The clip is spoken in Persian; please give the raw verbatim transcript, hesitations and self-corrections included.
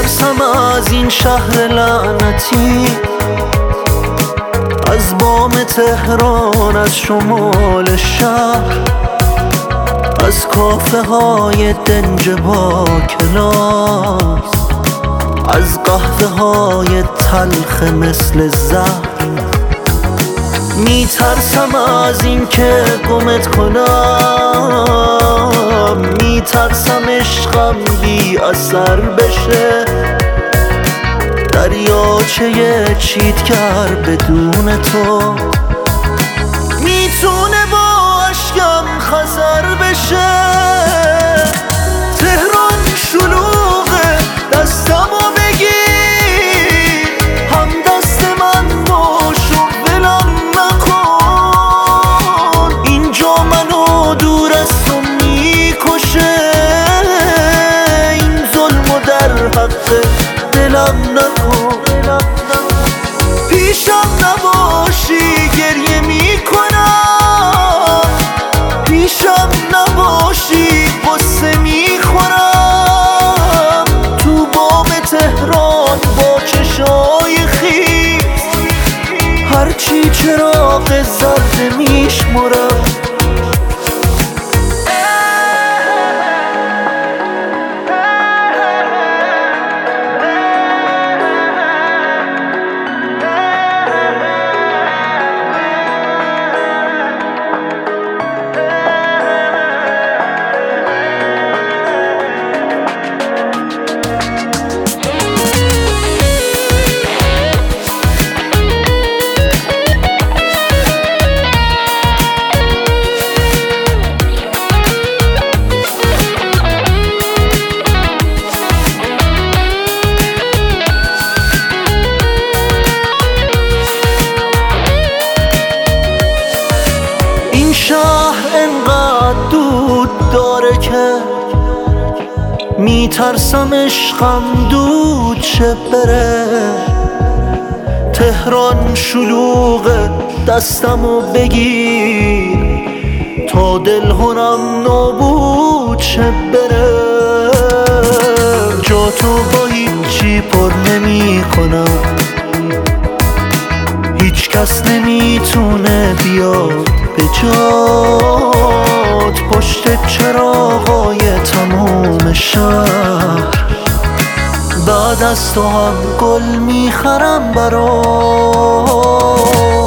میترسم از این شهر لعنتی، از بام تهران، از شمال شهر، از کافه های دنج با کلاس، از قهوه های تلخ مثل زهر. میترسم از این که گمت کنم، میترسم عشقم بی اثر بشه، دریاچه چیتگر بدون تو میتونه با اشکم خزر بشه. تهران شلوغه، دستمو بگیر، هم دست من باش و ولم نکن. اینجا منو دور از تو میکشه، این ظلمو در حق دلم نکن. پیشم نباشی گریه میکنم، پیشم نباشی قصه میخورم. تو بام تهران با چشای خیس، هرچی چراغ زرد میشمرم. شهر انقدر دود داره که میترسم عشقم دود شه بره. تهران شلوغه، دستمو بگیر تا دل هنم نابود شه بره. جا تو با هیچی پر نمی کنم، هیچ کس نمیتونه بیاد به جات. پشت چراغای تمام شهر، بعد از تو هم گل میخرم برات.